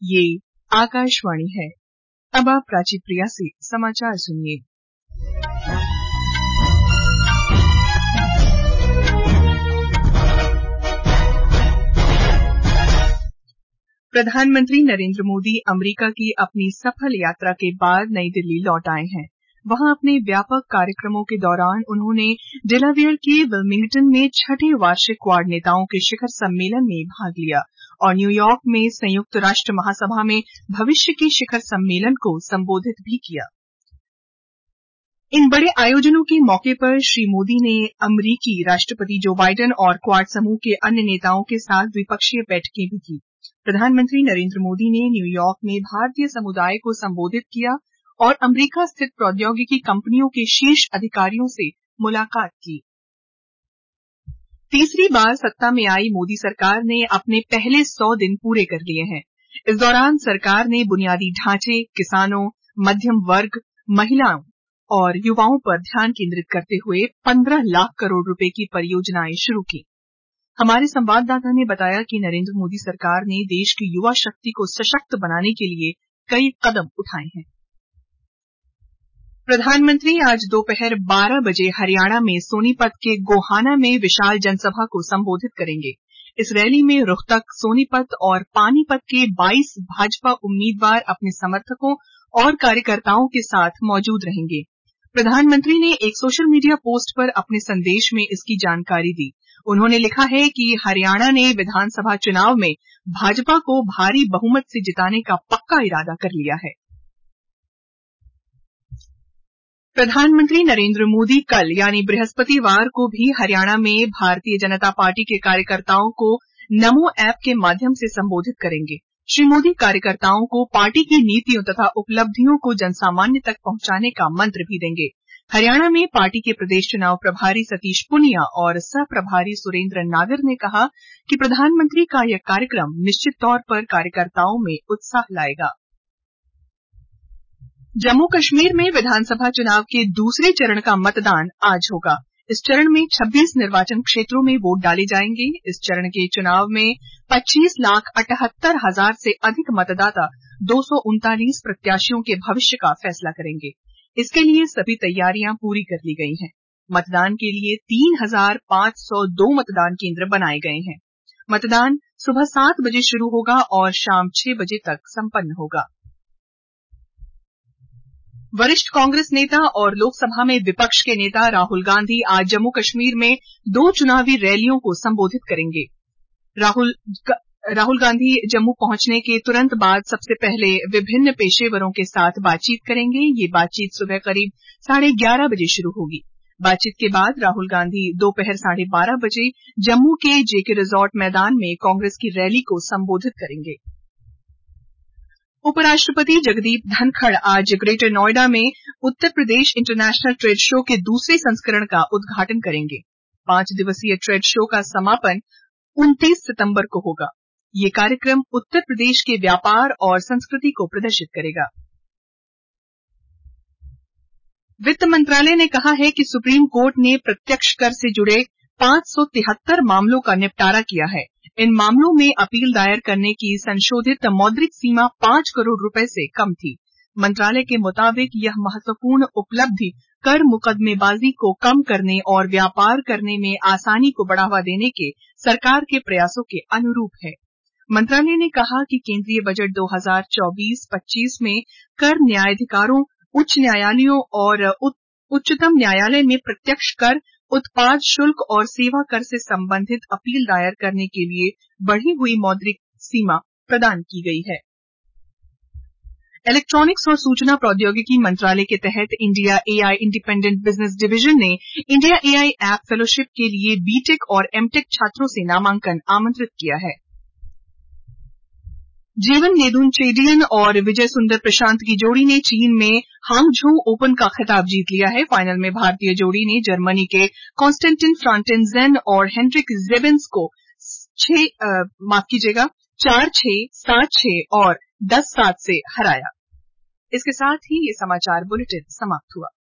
ये आकाशवाणी है। अब आप प्राची प्रिया से समाचार सुनिए। प्रधानमंत्री नरेंद्र मोदी अमेरिका की अपनी सफल यात्रा के बाद नई दिल्ली लौट आए हैं। वहां अपने व्यापक कार्यक्रमों के दौरान उन्होंने डेलावेयर के विल्मिंगटन में छठे वार्षिक क्वाड नेताओं के शिखर सम्मेलन में भाग लिया और न्यूयॉर्क में संयुक्त राष्ट्र महासभा में भविष्य के शिखर सम्मेलन को संबोधित भी किया। इन बड़े आयोजनों के मौके पर श्री मोदी ने अमेरिकी राष्ट्रपति जो बाइडेन और क्वाड समूह के अन्य नेताओं के साथ द्विपक्षीय बैठकें भी की। प्रधानमंत्री नरेंद्र मोदी ने न्यूयॉर्क में भारतीय समुदाय को संबोधित किया और अमेरिका स्थित प्रौद्योगिकी कंपनियों के शीर्ष अधिकारियों से मुलाकात की। तीसरी बार सत्ता में आई मोदी सरकार ने अपने पहले 100 दिन पूरे कर लिए हैं। इस दौरान सरकार ने बुनियादी ढांचे, किसानों, मध्यम वर्ग, महिलाओं और युवाओं पर ध्यान केंद्रित करते हुए 15 लाख करोड़ रुपए की परियोजनाएं शुरू की। हमारे संवाददाता ने बताया कि नरेंद्र मोदी सरकार ने देश की युवा शक्ति को सशक्त बनाने के लिए कई कदम उठाए हैं। प्रधानमंत्री आज दोपहर 12 बजे हरियाणा में सोनीपत के गोहाना में विशाल जनसभा को संबोधित करेंगे। इस रैली में रोहतक, सोनीपत और पानीपत के 22 भाजपा उम्मीदवार अपने समर्थकों और कार्यकर्ताओं के साथ मौजूद रहेंगे। प्रधानमंत्री ने एक सोशल मीडिया पोस्ट पर अपने संदेश में इसकी जानकारी दी। उन्होंने लिखा है कि हरियाणा ने विधानसभा चुनाव में भाजपा को भारी बहुमत से जिताने का पक्का इरादा कर लिया है। प्रधानमंत्री नरेंद्र मोदी कल यानी बृहस्पतिवार को भी हरियाणा में भारतीय जनता पार्टी के कार्यकर्ताओं को नमो ऐप के माध्यम से संबोधित करेंगे। श्री मोदी कार्यकर्ताओं को पार्टी की नीतियों तथा उपलब्धियों को जनसामान्य तक पहुंचाने का मंत्र भी देंगे। हरियाणा में पार्टी के प्रदेश चुनाव प्रभारी सतीश पुनिया और सह प्रभारी सुरेंद्र नागर ने कहा कि प्रधानमंत्री का यह कार्यक्रम निश्चित तौर पर कार्यकर्ताओं में उत्साह लाएगा। जम्मू कश्मीर में विधानसभा चुनाव के दूसरे चरण का मतदान आज होगा। इस चरण में 26 निर्वाचन क्षेत्रों में वोट डाले जाएंगे। इस चरण के चुनाव में 25,78,000 से अधिक मतदाता 239 प्रत्याशियों के भविष्य का फैसला करेंगे। इसके लिए सभी तैयारियां पूरी कर ली गई हैं। मतदान के लिए 3,502 मतदान केंद्र बनाए गए हैं। मतदान सुबह 7 बजे शुरू होगा और शाम 6 बजे तक संपन्न होगा। वरिष्ठ कांग्रेस नेता और लोकसभा में विपक्ष के नेता राहुल गांधी आज जम्मू कश्मीर में 2 चुनावी रैलियों को संबोधित करेंगे। राहुल गांधी जम्मू पहुंचने के तुरंत बाद सबसे पहले विभिन्न पेशेवरों के साथ बातचीत करेंगे। ये बातचीत सुबह करीब 11:30 बजे शुरू होगी। बातचीत के बाद राहुल गांधी दोपहर 12:30 बजे जम्मू के जेके रिजॉर्ट मैदान में कांग्रेस की रैली को संबोधित करेंगे। उपराष्ट्रपति जगदीप धनखड़ आज ग्रेटर नोएडा में Uttar Pradesh international trade show के दूसरे संस्करण का उद्घाटन करेंगे। 5 दिवसीय ट्रेड शो का समापन 29 सितंबर को होगा। ये कार्यक्रम उत्तर प्रदेश के व्यापार और संस्कृति को प्रदर्शित करेगा। वित्त मंत्रालय ने कहा है कि सुप्रीम कोर्ट ने प्रत्यक्ष कर से जुड़े 573 मामलों का निपटारा किया है। इन मामलों में अपील दायर करने की संशोधित मौद्रिक सीमा 5 करोड़ रुपए से कम थी। मंत्रालय के मुताबिक यह महत्वपूर्ण उपलब्धि कर मुकदमेबाजी को कम करने और व्यापार करने में आसानी को बढ़ावा देने के सरकार के प्रयासों के अनुरूप है। मंत्रालय ने कहा कि केंद्रीय बजट 2024-25 में कर न्यायाधिकारों, उच्च न्यायालयों और उच्चतम न्यायालय में प्रत्यक्ष कर, उत्पाद शुल्क और सेवा कर से संबंधित अपील दायर करने के लिए बढ़ी हुई मौद्रिक सीमा प्रदान की गई है। इलेक्ट्रॉनिक्स और सूचना प्रौद्योगिकी मंत्रालय के तहत India AI independent business division ने इंडिया एआई ऐप फेलोशिप के लिए बीटेक और एमटेक छात्रों से नामांकन आमंत्रित किया है। जीवन नेदुनचेडियन और विजय सुंदर प्रशांत की जोड़ी ने चीन में हांगझोउ ओपन का खिताब जीत लिया है। फाइनल में भारतीय जोड़ी ने जर्मनी के कॉन्स्टेंटिन फ्रांटेनजेन और हेनरिक जेबेंस को 4-6, 7-6 और 10-7 से हराया। इसके साथ ही ये समाचार बुलेटिन समाप्त हुआ।